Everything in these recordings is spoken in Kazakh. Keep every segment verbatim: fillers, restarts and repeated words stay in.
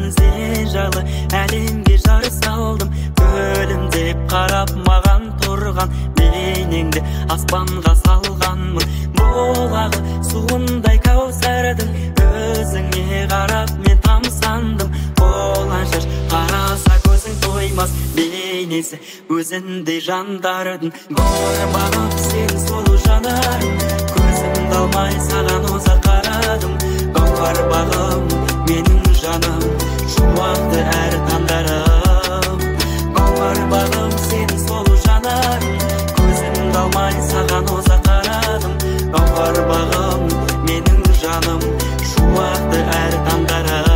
сен жайлы әлемге жар салдым. Өлім деп қарап маған тұрған бейнеңді аспанға салғанмын. Бұлағы суындай кәусәрдің өзіңе қарап мен тамсандым. Қоланшаш қараса көзің тоймас бейнесі өзіндей жандардың. Бауыр бағып сен сұлу жанарың, көзімді алмай саған ұзақ қарадым. Бауыр бағым менің жаным, шуақты әр таңдарым. Бауыр бағым сен сұлу жанарың, көзімді алмай саған ұзақ қарадым. Бауыр бағым менің жаным, шуақты әр таңдарым.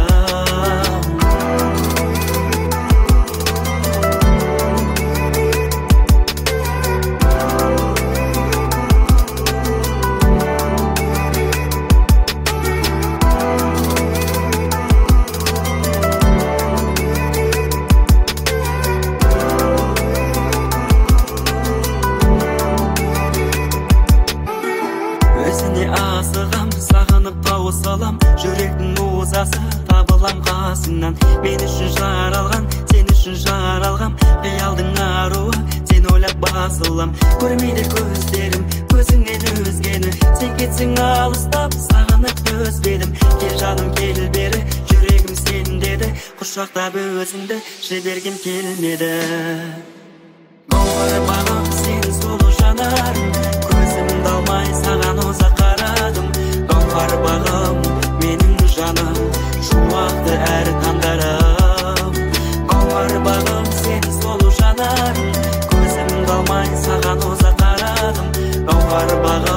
Өзіне асығам, сағынып тауысалам, жүректің озасы табылам қасыңнан. Мен үшін жаралған, сен үшін жаралғам, қиялдың аруы, сен ойлап басылам. Көрмейді көздерім, көзіңнен өзгені, сен кетсең алыстап, сағынып төзбедім. Кел жаным кел бері, жүрегім сен деді, құшақтап өзіңді жібергім келмеді. Бауыр бағып сен сұлу жанарың, көзімді алмай саған ұзақ қарадым. Бауыр бағым менің жаным, шуақты әр таңдарым. Бауыр бағым сен сұлу жанарың, көзімді алмай саған ұзақ қарадым. Бауыр бағым